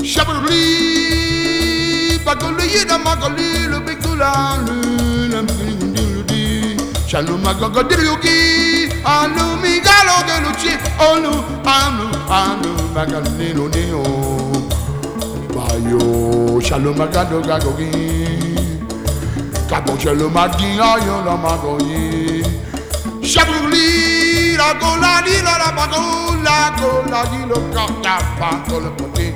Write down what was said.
Chabri, Bagoli, the Magoli, le Bigula, Shalom Magogodiogi, Anu Migalo de Luci, Olu, Anu, Magalino Neo, Bayo, Shalom Magado Gagogi, Capocello Magina, Yola Magoyi, Chabri, la Gola, la Bagola, Gola, di lo Capa, le Poté.